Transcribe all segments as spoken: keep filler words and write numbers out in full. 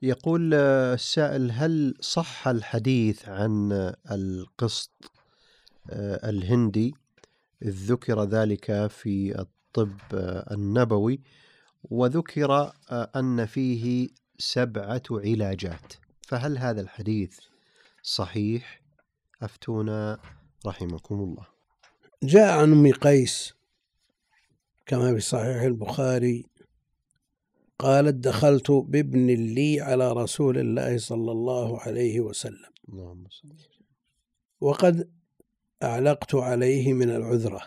يقول آه، السائل: هل صح الحديث عن القسط آه، الهندي، إذ ذكر ذلك في الطب آه، النبوي، وذكر آه، أن فيه سبعة علاجات، فهل هذا الحديث صحيح؟ أفتونا رحمكم الله. جاء عن أم قيس كما في صحيح البخاري قالت: دخلت بابن لي على رسول الله صلى الله عليه وسلم اللهم صل وسلم. وقد أعلقت عليه من العذرة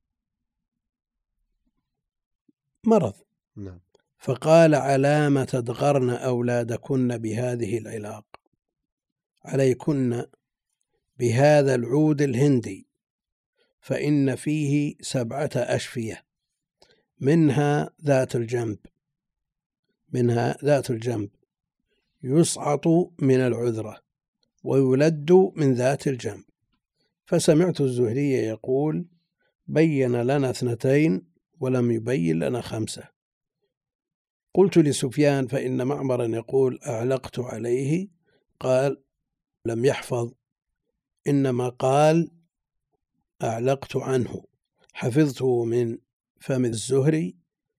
مرض، نعم. فقال: علام تدغرن أولادكن بهذه العلاق، عليكن بهذا العود الهندي، فإن فيه سبعة أشفية، منها ذات الجنب منها ذات الجنب يسعط من العذرة ويلد من ذات الجنب. فسمعت الزهري يقول: بين لنا اثنتين ولم يبين لنا خمسة. قلت لسفيان: فإن معمرا يقول أعلقت عليه، قال: لم يحفظ، إنما قال أعلقت عنه، حفظته من فم الزهري.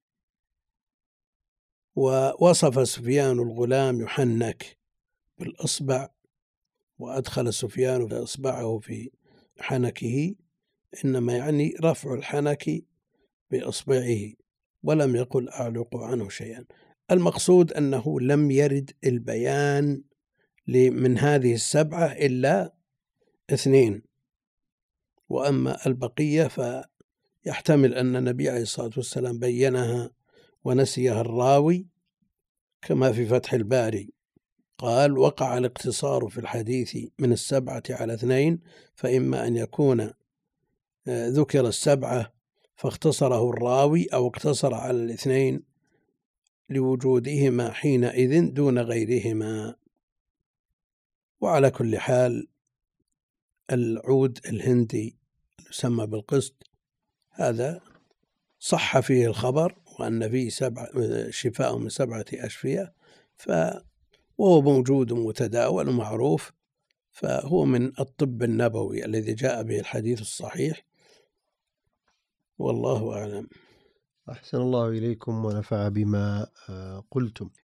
ووصف سفيان الغلام يحنك بالإصبع، وأدخل سفيان إصبعه في حنكه، إنما يعني رفع الحنك بإصبعه، ولم يقل أعلق عنه شيئا. المقصود أنه لم يرد البيان من هذه السبعة إلا اثنين، وأما البقية فيحتمل أن النبي عليه الصلاة والسلام بينها ونسيها الراوي، كما في فتح الباري قال: وقع الاقتصار في الحديث من السبعة على اثنين، فإما أن يكون ذكر السبعة فاختصره الراوي، أو اقتصر على الاثنين لوجودهما حينئذ دون غيرهما. وعلى كل حال العود الهندي يسمى بالقسط هذا صح فيه الخبر، وأن فيه سبع شفاء من سبعة أشفية، وهو موجود ومتداول ومعروف، فهو من الطب النبوي الذي جاء به الحديث الصحيح، والله أعلم. أحسن الله إليكم ونفع بما قلتم.